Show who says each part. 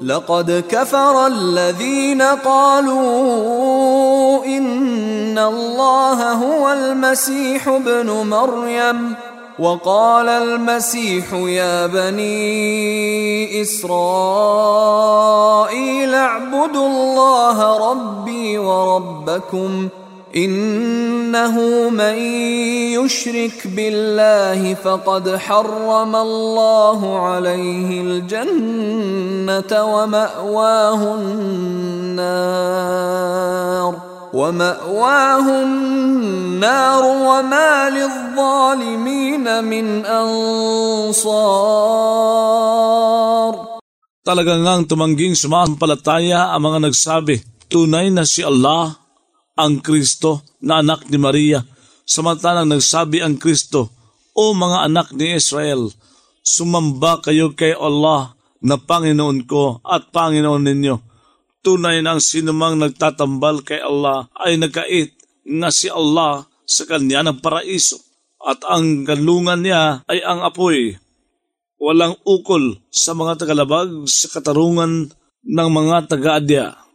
Speaker 1: لقد كفر الذين قالوا إن الله هو المسيح ابن مريم وقال المسيح يا بني إسرائيل اعبدوا الله ربي وربكم إنه من يشرك بالله فقد حرم الله عليه الجنة ومأواه النار وما للظالمين من أنصار.
Speaker 2: Talagang ngang tumangging sumasampalataya ang mga nagsabi, tunay na si Allah ang Kristo na anak ni Maria, samantalang nagsabi ang Kristo, o mga anak ni Israel, sumamba kayo kay Allah na Panginoon ko at Panginoon ninyo. Tunay na ang sinumang nagtatambal kay Allah ay nagkait nga si Allah sa kanya ng paraiso at ang kanlungan niya ay ang apoy. Walang ukol sa mga tagalabag sa katarungan ng mga taga-adya.